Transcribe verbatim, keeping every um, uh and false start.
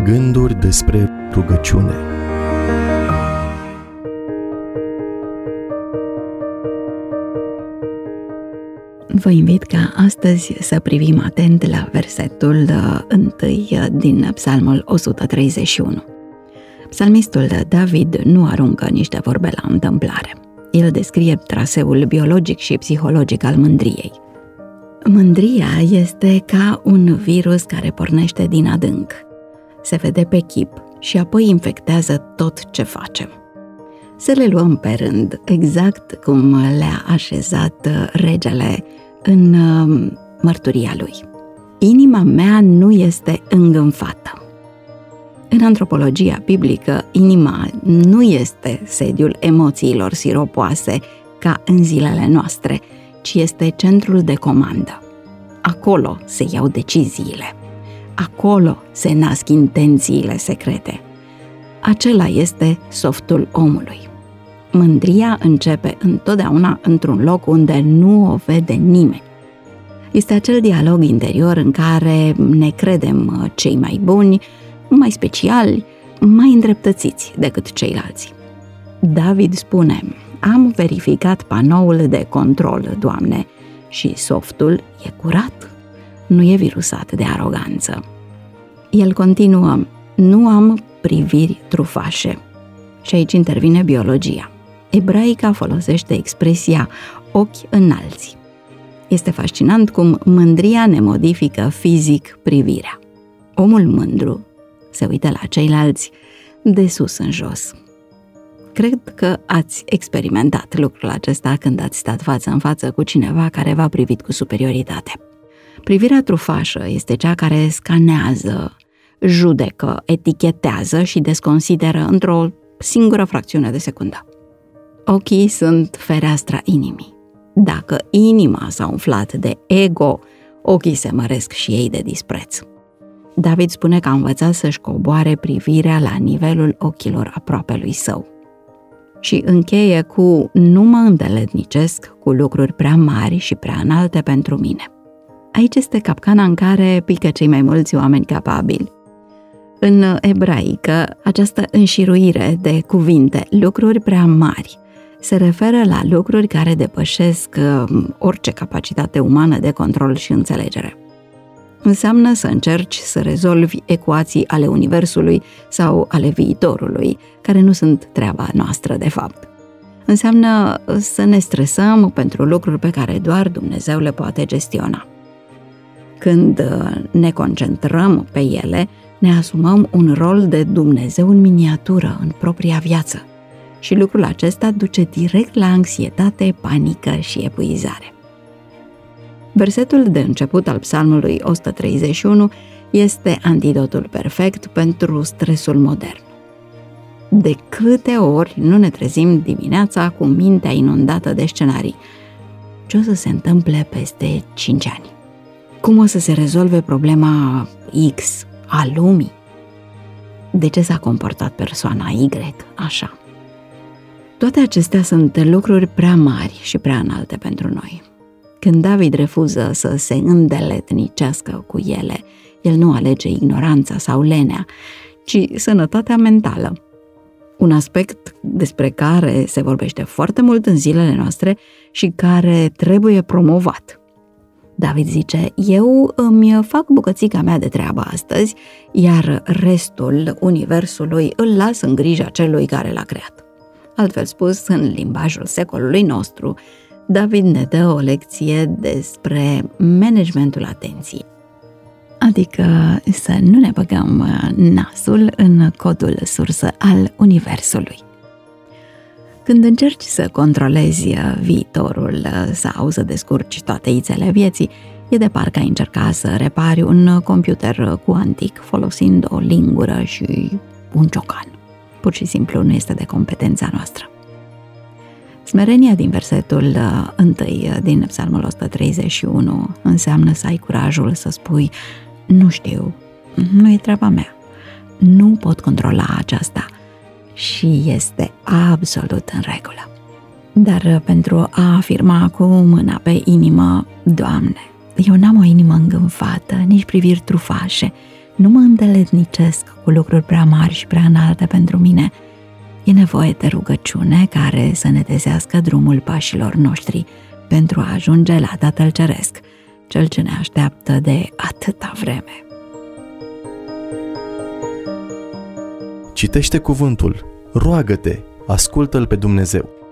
Gânduri despre rugăciune. Vă invit ca astăzi să privim atent la versetul întâi din Psalmul o sută treizeci și unu. Psalmistul David nu aruncă niște vorbe la întâmplare. El descrie traseul biologic și psihologic al mândriei. Mândria este ca un virus care pornește din adânc. Se vede pe chip și apoi infectează tot ce facem. Să le luăm pe rând, exact cum le-a așezat regele în mărturia lui. Inima mea nu este îngânfată. În antropologia biblică, inima nu este sediul emoțiilor siropoase ca în zilele noastre, ci este centrul de comandă. Acolo se iau deciziile. Acolo se nasc intențiile secrete. Acela este softul omului. Mândria începe întotdeauna într-un loc unde nu o vede nimeni. Este acel dialog interior în care ne credem cei mai buni, mai speciali, mai îndreptățiți decât ceilalți. David spune: am verificat panoul de control, Doamne, și softul e curat, nu e virusat de aroganță. El continuă: nu am priviri trufașe. Și aici intervine biologia. Ebraica folosește expresia ochi înalți. Este fascinant cum mândria ne modifică fizic privirea. Omul mândru se uită la ceilalți de sus în jos. Cred că ați experimentat lucrul acesta când ați stat față în față cu cineva care v-a privit cu superioritate. Privirea trufașă este cea care scanează, judecă, etichetează și desconsideră într-o singură fracțiune de secundă. Ochii sunt fereastra inimii. Dacă inima s-a umflat de ego, ochii se măresc și ei de dispreț. David spune că a învățat să-și coboare privirea la nivelul ochilor aproapelui său. Și încheie cu: nu mă îndeletnicesc cu lucruri prea mari și prea înalte pentru mine. Aici este capcana în care pică cei mai mulți oameni capabili. În ebraică, această înșiruire de cuvinte, lucruri prea mari, se referă la lucruri care depășesc orice capacitate umană de control și înțelegere. Înseamnă să încerci să rezolvi ecuații ale universului sau ale viitorului, care nu sunt treaba noastră de fapt. Înseamnă să ne stresăm pentru lucruri pe care doar Dumnezeu le poate gestiona. Când ne concentrăm pe ele, ne asumăm un rol de Dumnezeu în miniatură, în propria viață. Și lucrul acesta duce direct la anxietate, panică și epuizare. Versetul de început al Psalmului o sută treizeci și unu este antidotul perfect pentru stresul modern. De câte ori nu ne trezim dimineața cu mintea inundată de scenarii? Ce o să se întâmple peste cinci ani? Cum o să se rezolve problema X a lumii? De ce s-a comportat persoana Y așa? Toate acestea sunt lucruri prea mari și prea înalte pentru noi. Când David refuză să se îndeletnicească cu ele, el nu alege ignoranța sau lenea, ci sănătatea mentală. Un aspect despre care se vorbește foarte mult în zilele noastre și care trebuie promovat. David zice: eu îmi fac bucățica mea de treabă astăzi, iar restul universului îl las în grija celui care l-a creat. Altfel spus, în limbajul secolului nostru, David ne dă o lecție despre managementul atenției. Adică să nu ne băgăm nasul în codul sursă al universului. Când încerci să controlezi viitorul sau să descurci toate ițele vieții, e de parcă ai încerca să repari un computer cuantic folosind o lingură și un ciocan. Pur și simplu nu este de competența noastră. Smerenia din versetul întâi din Psalmul o sută treizeci și unu înseamnă să ai curajul să spui: nu știu, nu e treaba mea, nu pot controla aceasta și este absolut în regulă. Dar pentru a afirma cu mâna pe inimă: Doamne, eu n-am o inimă îngânfată, nici priviri trufașe, Nu mă îndeletnicesc cu lucruri prea mari și prea înalte pentru mine. E nevoie de rugăciune care să ne dezească drumul pașilor noștri pentru a ajunge la Tatăl Ceresc, Cel ce ne așteaptă de atâta vreme. Citește cuvântul, roagă-te, ascultă-L pe Dumnezeu.